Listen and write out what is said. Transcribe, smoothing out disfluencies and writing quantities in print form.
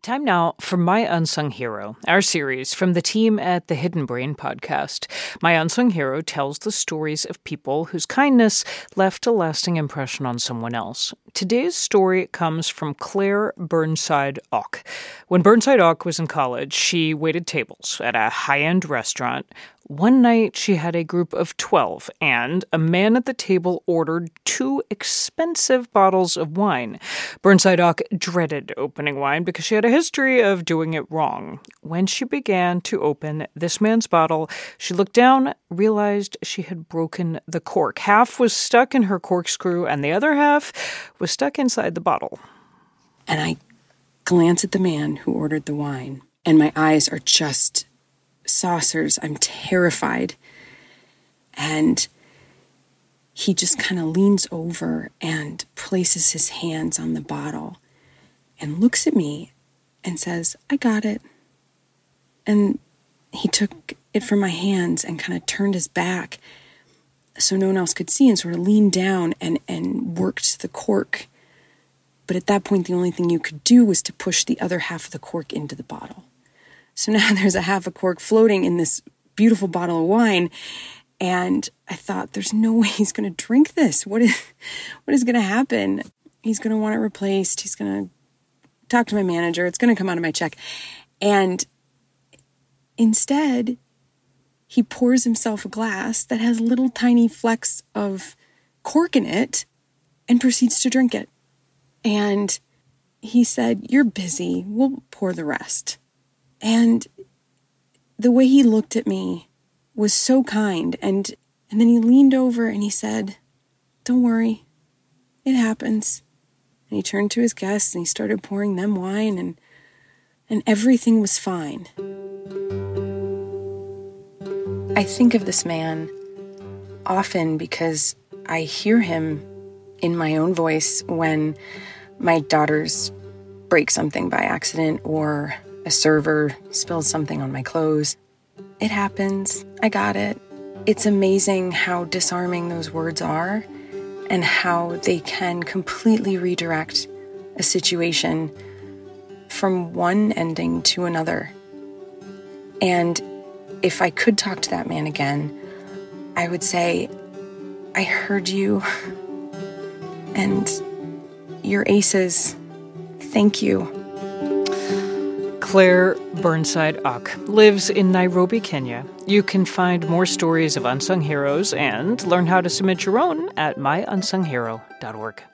Time now for My Unsung Hero, our series from the team at the Hidden Brain podcast. My Unsung Hero tells the stories of people whose kindness left a lasting impression on someone else. Today's story comes from Claire Burnside Auck. When Burnside Auck was in college, she waited tables at a high-end restaurant. One night, she had a group of 12, and a man at the table ordered 2 expensive bottles of wine. Burnside Auck dreaded opening wine because she had a history of doing it wrong. When she began to open this man's bottle, she looked down, realized she had broken the cork. Half was stuck in her corkscrew, and the other half was stuck inside the bottle. And I glance at the man who ordered the wine, and my eyes are just saucers. I'm terrified. And he just kind of leans over and places his hands on the bottle and looks at me and says, "I got it." And he took it from my hands and kind of turned his back so no one else could see and sort of leaned down and worked the cork. But at that point, the only thing you could do was to push the other half of the cork into the bottle. So now there's a half a cork floating in this beautiful bottle of wine. And I thought, there's no way he's going to drink this. What is going to happen? He's going to want it replaced. He's going to talk to my manager. It's going to come out of my check. And instead, he pours himself a glass that has little tiny flecks of cork in it and proceeds to drink it. And he said, "You're busy. We'll pour the rest." And the way he looked at me was so kind. And then he leaned over and he said, "Don't worry, it happens." And he turned to his guests and he started pouring them wine and everything was fine. I think of this man often because I hear him in my own voice when my daughters break something by accident or a server spills something on my clothes. It happens. I got it. It's amazing how disarming those words are and how they can completely redirect a situation from one ending to another. And if I could talk to that man again, I would say, "I heard you, and you're aces. Thank you." Claire Burnside Auck lives in Nairobi, Kenya. You can find more stories of unsung heroes and learn how to submit your own at myunsunghero.org.